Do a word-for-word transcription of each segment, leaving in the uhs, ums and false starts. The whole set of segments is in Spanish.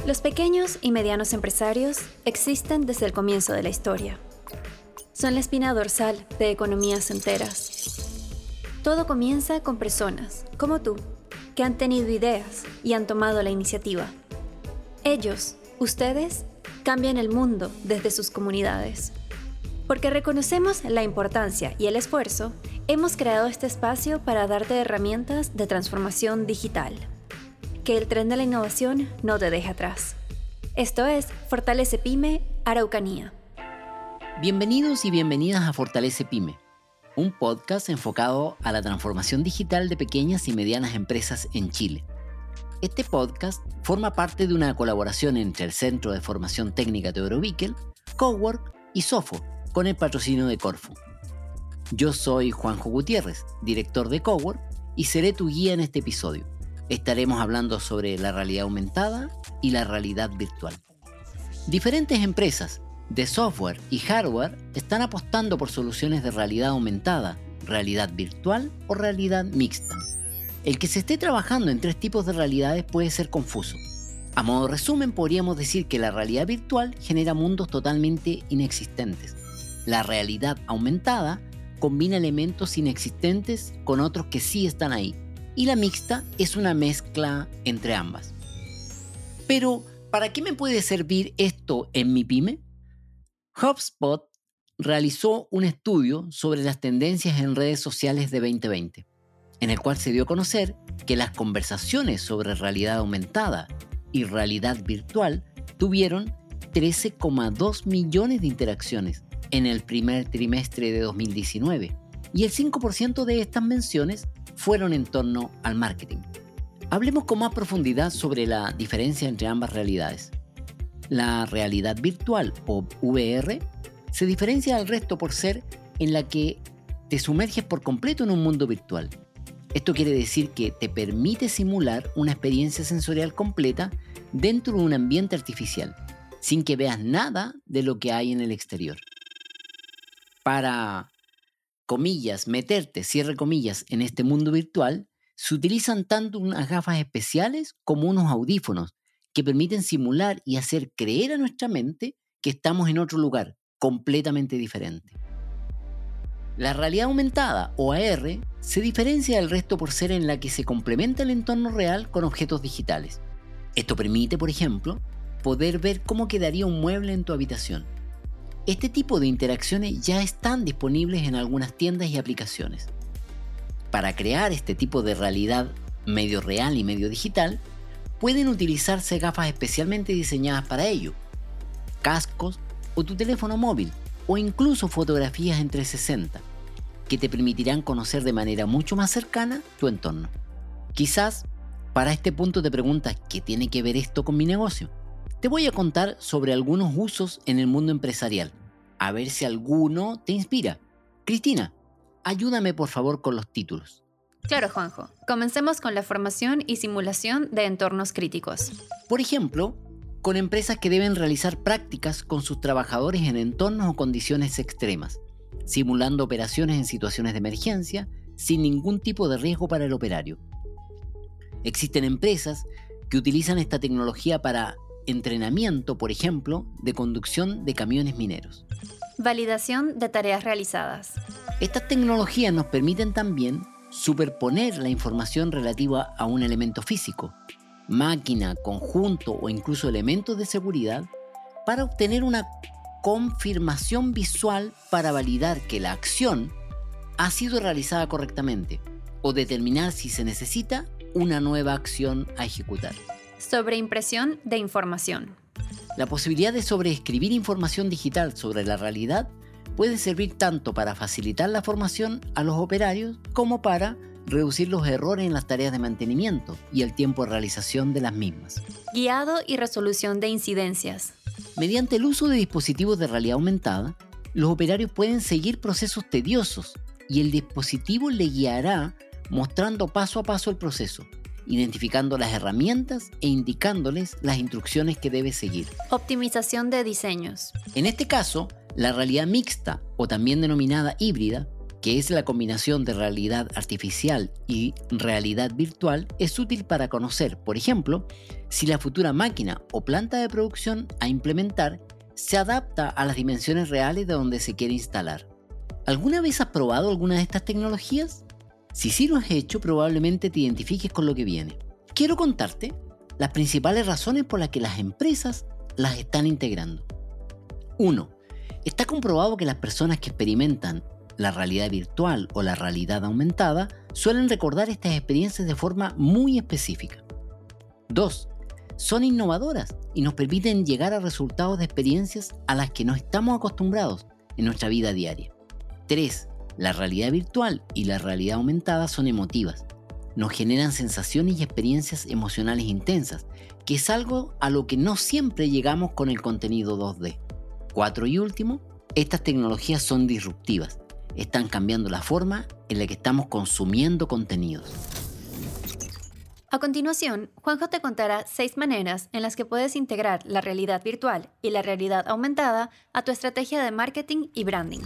Los pequeños y medianos empresarios existen desde el comienzo de la historia. Son la espina dorsal de economías enteras. Todo comienza con personas, como tú, que han tenido ideas y han tomado la iniciativa. Ellos, ustedes, cambian el mundo desde sus comunidades. Porque reconocemos la importancia y el esfuerzo, hemos creado este espacio para darte herramientas de transformación digital. Que el tren de la innovación no te deje atrás. Esto es Fortalece Pyme, Araucanía. Bienvenidos y bienvenidas a Fortalece Pyme, un podcast enfocado a la transformación digital de pequeñas y medianas empresas en Chile. Este podcast forma parte de una colaboración entre el Centro de Formación Técnica Teodoro Bickel, Cowork y Sofo, con el patrocinio de Corfo. Yo soy Juanjo Gutiérrez, director de Cowork, y seré tu guía en este episodio. Estaremos hablando sobre la realidad aumentada y la realidad virtual. Diferentes empresas de software y hardware están apostando por soluciones de realidad aumentada, realidad virtual o realidad mixta. El que se esté trabajando en tres tipos de realidades puede ser confuso. A modo de resumen, podríamos decir que la realidad virtual genera mundos totalmente inexistentes. La realidad aumentada combina elementos inexistentes con otros que sí están ahí. Y la mixta es una mezcla entre ambas. Pero, ¿para qué me puede servir esto en mi pyme? HubSpot realizó un estudio sobre las tendencias en redes sociales de veinte veinte, en el cual se dio a conocer que las conversaciones sobre realidad aumentada y realidad virtual tuvieron trece coma dos millones de interacciones en el primer trimestre de dos mil diecinueve, y el cinco por ciento de estas menciones fueron en torno al marketing. Hablemos con más profundidad sobre la diferencia entre ambas realidades. La realidad virtual o V R se diferencia del resto por ser en la que te sumerges por completo en un mundo virtual. Esto quiere decir que te permite simular una experiencia sensorial completa dentro de un ambiente artificial, sin que veas nada de lo que hay en el exterior. Para comillas, meterte, cierre comillas, en este mundo virtual, se utilizan tanto unas gafas especiales como unos audífonos que permiten simular y hacer creer a nuestra mente que estamos en otro lugar completamente diferente. La realidad aumentada, o A R, se diferencia del resto por ser en la que se complementa el entorno real con objetos digitales. Esto permite, por ejemplo, poder ver cómo quedaría un mueble en tu habitación. Este tipo de interacciones ya están disponibles en algunas tiendas y aplicaciones. Para crear este tipo de realidad medio real y medio digital, pueden utilizarse gafas especialmente diseñadas para ello, cascos o tu teléfono móvil, o incluso fotografías en trescientos sesenta, que te permitirán conocer de manera mucho más cercana tu entorno. Quizás, para este punto te preguntas, ¿qué tiene que ver esto con mi negocio? Te voy a contar sobre algunos usos en el mundo empresarial, a ver si alguno te inspira. Cristina, ayúdame por favor con los títulos. Claro, Juanjo. Comencemos con la formación y simulación de entornos críticos. Por ejemplo, con empresas que deben realizar prácticas con sus trabajadores en entornos o condiciones extremas, simulando operaciones en situaciones de emergencia sin ningún tipo de riesgo para el operario. Existen empresas que utilizan esta tecnología para entrenamiento, por ejemplo, de conducción de camiones mineros. Validación de tareas realizadas. Estas tecnologías nos permiten también superponer la información relativa a un elemento físico, máquina, conjunto o incluso elementos de seguridad para obtener una confirmación visual para validar que la acción ha sido realizada correctamente o determinar si se necesita una nueva acción a ejecutar. Sobreimpresión de información. La posibilidad de sobreescribir información digital sobre la realidad puede servir tanto para facilitar la formación a los operarios como para reducir los errores en las tareas de mantenimiento y el tiempo de realización de las mismas. Guiado y resolución de incidencias. Mediante el uso de dispositivos de realidad aumentada, los operarios pueden seguir procesos tediosos y el dispositivo le guiará mostrando paso a paso el proceso, identificando las herramientas e indicándoles las instrucciones que debe seguir. Optimización de diseños. En este caso, la realidad mixta, o también denominada híbrida, que es la combinación de realidad artificial y realidad virtual, es útil para conocer, por ejemplo, si la futura máquina o planta de producción a implementar se adapta a las dimensiones reales de donde se quiere instalar. ¿Alguna vez has probado alguna de estas tecnologías? Si sí lo has hecho, probablemente te identifiques con lo que viene. Quiero contarte las principales razones por las que las empresas las están integrando. uno. Está comprobado que las personas que experimentan la realidad virtual o la realidad aumentada suelen recordar estas experiencias de forma muy específica. dos. Son innovadoras y nos permiten llegar a resultados de experiencias a las que no estamos acostumbrados en nuestra vida diaria. tres. La realidad virtual y la realidad aumentada son emotivas. Nos generan sensaciones y experiencias emocionales intensas, que es algo a lo que no siempre llegamos con el contenido dos D. cuatro y último, estas tecnologías son disruptivas. Están cambiando la forma en la que estamos consumiendo contenidos. A continuación, Juanjo te contará seis maneras en las que puedes integrar la realidad virtual y la realidad aumentada a tu estrategia de marketing y branding.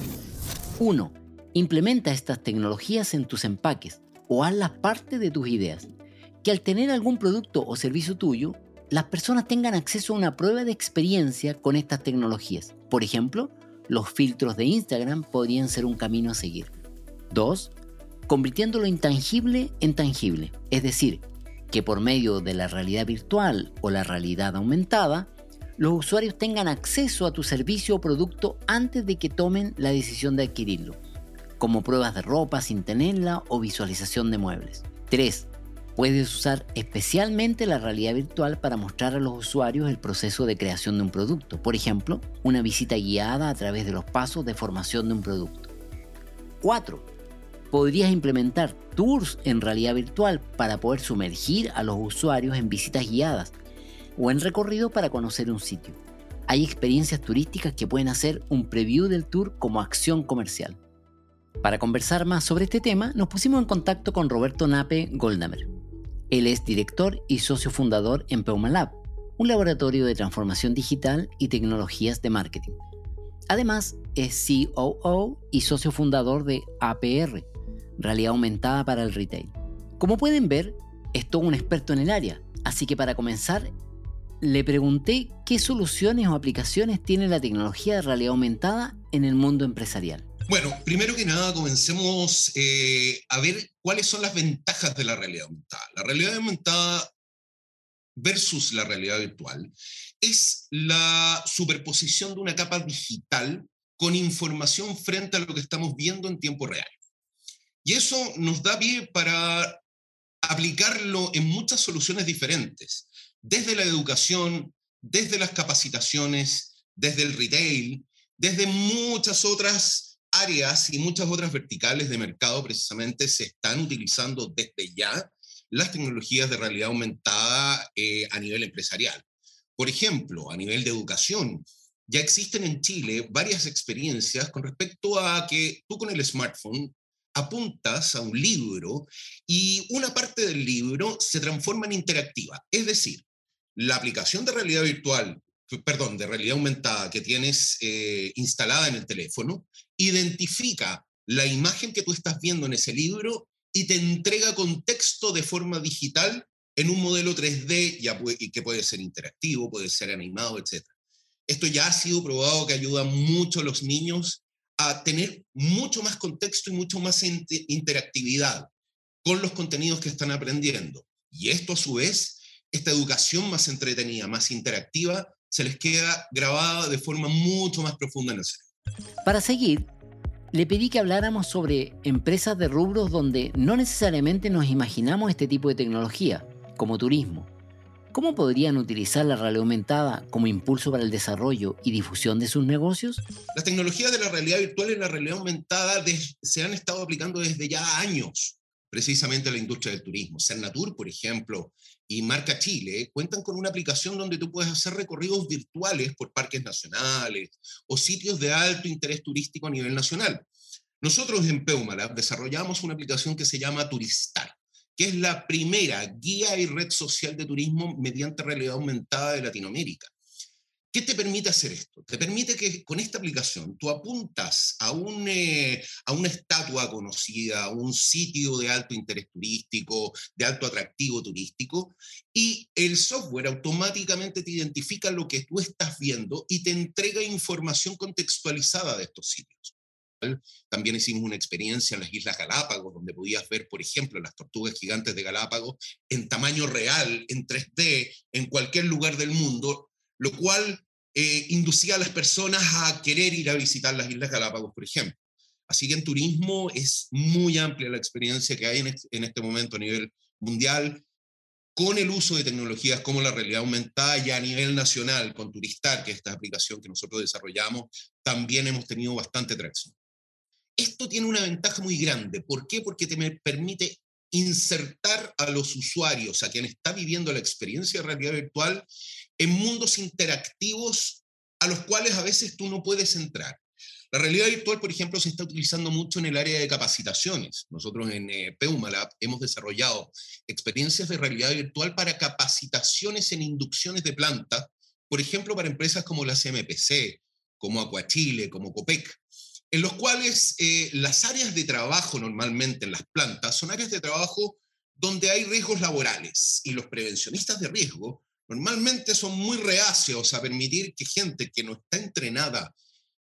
uno. Implementa estas tecnologías en tus empaques o hazlas parte de tus ideas. Que al tener algún producto o servicio tuyo, las personas tengan acceso a una prueba de experiencia con estas tecnologías. Por ejemplo, los filtros de Instagram podrían ser un camino a seguir. dos. Convirtiendo lo intangible en tangible. Es decir, que por medio de la realidad virtual o la realidad aumentada, los usuarios tengan acceso a tu servicio o producto antes de que tomen la decisión de adquirirlo, como pruebas de ropa sin tenerla o visualización de muebles. tres. Puedes usar especialmente la realidad virtual para mostrar a los usuarios el proceso de creación de un producto. Por ejemplo, una visita guiada a través de los pasos de formación de un producto. cuatro. Podrías implementar tours en realidad virtual para poder sumergir a los usuarios en visitas guiadas o en recorrido para conocer un sitio. Hay experiencias turísticas que pueden hacer un preview del tour como acción comercial. Para conversar más sobre este tema, nos pusimos en contacto con Roberto Nape Goldamer. Él es director y socio fundador en Peuma Lab, un laboratorio de transformación digital y tecnologías de marketing. Además, es C O O y socio fundador de A P R, Realidad Aumentada para el Retail. Como pueden ver, es todo un experto en el área, así que para comenzar, le pregunté qué soluciones o aplicaciones tiene la tecnología de realidad aumentada en el mundo empresarial. Bueno, primero que nada comencemos eh, a ver cuáles son las ventajas de la realidad aumentada. La realidad aumentada versus la realidad virtual es la superposición de una capa digital con información frente a lo que estamos viendo en tiempo real. Y eso nos da pie para aplicarlo en muchas soluciones diferentes, desde la educación, desde las capacitaciones, desde el retail, desde muchas otras áreas y muchas otras verticales de mercado. Precisamente se están utilizando desde ya las tecnologías de realidad aumentada eh, a nivel empresarial. Por ejemplo, a nivel de educación, ya existen en Chile varias experiencias con respecto a que tú con el smartphone apuntas a un libro y una parte del libro se transforma en interactiva. Es decir, la aplicación de realidad virtual, perdón, de realidad aumentada que tienes eh, instalada en el teléfono, identifica la imagen que tú estás viendo en ese libro y te entrega contexto de forma digital en un modelo tres D ya puede, que puede ser interactivo, puede ser animado, etcétera. Esto ya ha sido probado que ayuda mucho a los niños a tener mucho más contexto y mucho más interactividad con los contenidos que están aprendiendo. Y esto a su vez, esta educación más entretenida, más interactiva, se les queda grabada de forma mucho más profunda en el cerebro. Para seguir, le pedí que habláramos sobre empresas de rubros donde no necesariamente nos imaginamos este tipo de tecnología, como turismo. ¿Cómo podrían utilizar la realidad aumentada como impulso para el desarrollo y difusión de sus negocios? Las tecnologías de la realidad virtual y la realidad aumentada des, se han estado aplicando desde ya años, precisamente a la industria del turismo. Cernatur, por ejemplo, y Marca Chile cuentan con una aplicación donde tú puedes hacer recorridos virtuales por parques nacionales o sitios de alto interés turístico a nivel nacional. Nosotros en Peuma Lab desarrollamos una aplicación que se llama Turistar, que es la primera guía y red social de turismo mediante realidad aumentada de Latinoamérica. ¿Qué te permite hacer esto? Te permite que con esta aplicación tú apuntas a, un, eh, a una estatua conocida, a un sitio de alto interés turístico, de alto atractivo turístico, y el software automáticamente te identifica lo que tú estás viendo y te entrega información contextualizada de estos sitios. También hicimos una experiencia en las Islas Galápagos, donde podías ver, por ejemplo, las tortugas gigantes de Galápagos en tamaño real, en tres D, en cualquier lugar del mundo, lo cual eh, inducía a las personas a querer ir a visitar las Islas Galápagos, por ejemplo. Así que en turismo es muy amplia la experiencia que hay en este, en este momento a nivel mundial, con el uso de tecnologías como la realidad aumentada, y a nivel nacional, con Turistar, que es esta aplicación que nosotros desarrollamos, también hemos tenido bastante tracción. Esto tiene una ventaja muy grande. ¿Por qué? Porque te permite insertar a los usuarios, a quien está viviendo la experiencia de realidad virtual, en mundos interactivos a los cuales a veces tú no puedes entrar. La realidad virtual, por ejemplo, se está utilizando mucho en el área de capacitaciones. Nosotros en eh, Peumalab hemos desarrollado experiencias de realidad virtual para capacitaciones en inducciones de planta, por ejemplo, para empresas como la C M P C, como Aquachile, como Copec, en los cuales eh, las áreas de trabajo normalmente en las plantas son áreas de trabajo donde hay riesgos laborales, y los prevencionistas de riesgo normalmente son muy reacios a permitir que gente que no está entrenada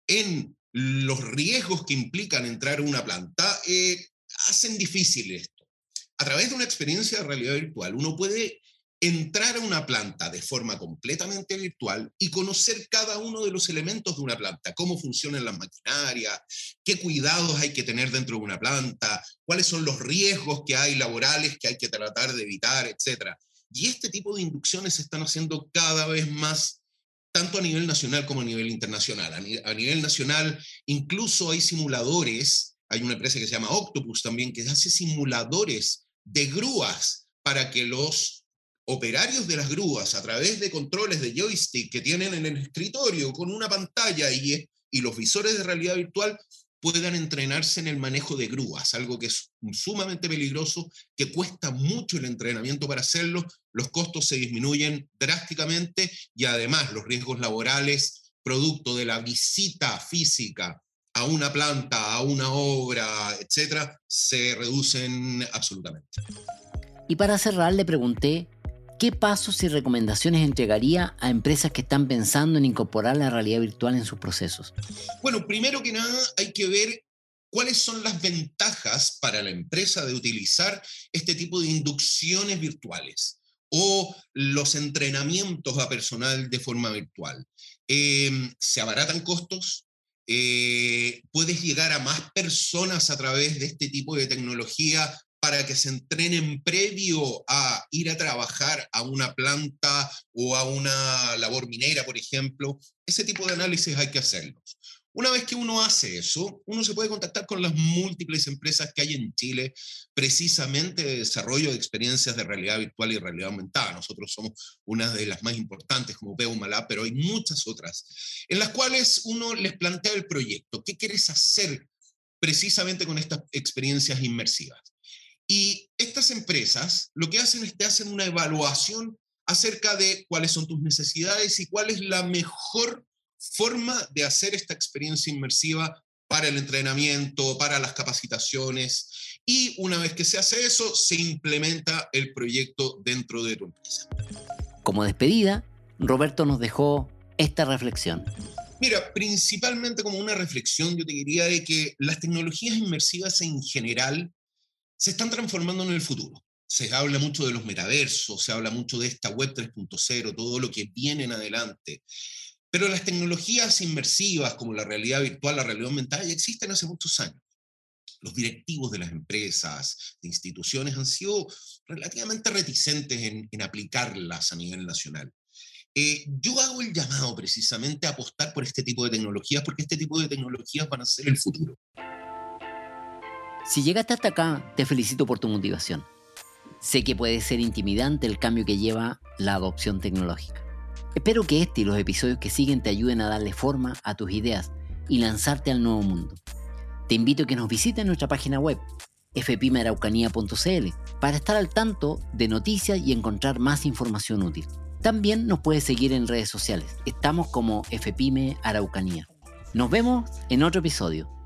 en los riesgos que implican entrar a una planta eh, hacen difícil esto. A través de una experiencia de realidad virtual, uno puede entrar a una planta de forma completamente virtual y conocer cada uno de los elementos de una planta, cómo funcionan las maquinarias, qué cuidados hay que tener dentro de una planta, cuáles son los riesgos que hay laborales que hay que tratar de evitar, etcétera. Y este tipo de inducciones se están haciendo cada vez más, tanto a nivel nacional como a nivel internacional. A, ni- a nivel nacional incluso hay simuladores, hay una empresa que se llama Octopus también, que hace simuladores de grúas para que los operarios de las grúas, a través de controles de joystick que tienen en el escritorio con una pantalla y, y los visores de realidad virtual, puedan entrenarse en el manejo de grúas, algo que es sumamente peligroso, que cuesta mucho el entrenamiento para hacerlo, los costos se disminuyen drásticamente y además los riesgos laborales, producto de la visita física a una planta, a una obra, etcétera, se reducen absolutamente. Y para cerrar le pregunté qué pasos y recomendaciones entregaría a empresas que están pensando en incorporar la realidad virtual en sus procesos. Bueno, primero que nada hay que ver cuáles son las ventajas para la empresa de utilizar este tipo de inducciones virtuales o los entrenamientos a personal de forma virtual. Eh, ¿Se abaratan costos? Eh, ¿Puedes llegar a más personas a través de este tipo de tecnología para que se entrenen previo a ir a trabajar a una planta o a una labor minera, por ejemplo? Ese tipo de análisis hay que hacerlos. Una vez que uno hace eso, uno se puede contactar con las múltiples empresas que hay en Chile, precisamente de desarrollo de experiencias de realidad virtual y realidad aumentada. Nosotros somos una de las más importantes como Peumalab, pero hay muchas otras, en las cuales uno les plantea el proyecto. ¿Qué quieres hacer precisamente con estas experiencias inmersivas? Y estas empresas lo que hacen es que hacen una evaluación acerca de cuáles son tus necesidades y cuál es la mejor forma de hacer esta experiencia inmersiva para el entrenamiento, para las capacitaciones. Y una vez que se hace eso, se implementa el proyecto dentro de tu empresa. Como despedida, Roberto nos dejó esta reflexión. Mira, principalmente como una reflexión, yo te diría de que las tecnologías inmersivas en general se están transformando en el futuro. Se habla mucho de los metaversos, se habla mucho de esta web tres punto cero, todo lo que viene en adelante. Pero las tecnologías inmersivas como la realidad virtual, la realidad aumentada, ya existen hace muchos años. Los directivos de las empresas, de instituciones, han sido relativamente reticentes en, en aplicarlas a nivel nacional. Eh, yo hago el llamado precisamente a apostar por este tipo de tecnologías, porque este tipo de tecnologías van a ser el futuro. Si llegaste hasta acá, te felicito por tu motivación. Sé que puede ser intimidante el cambio que lleva la adopción tecnológica. Espero que este y los episodios que siguen te ayuden a darle forma a tus ideas y lanzarte al nuevo mundo. Te invito a que nos visites en nuestra página web, f pyme araucanía punto c l, para estar al tanto de noticias y encontrar más información útil. También nos puedes seguir en redes sociales. Estamos como F P Y M E Araucanía. Nos vemos en otro episodio.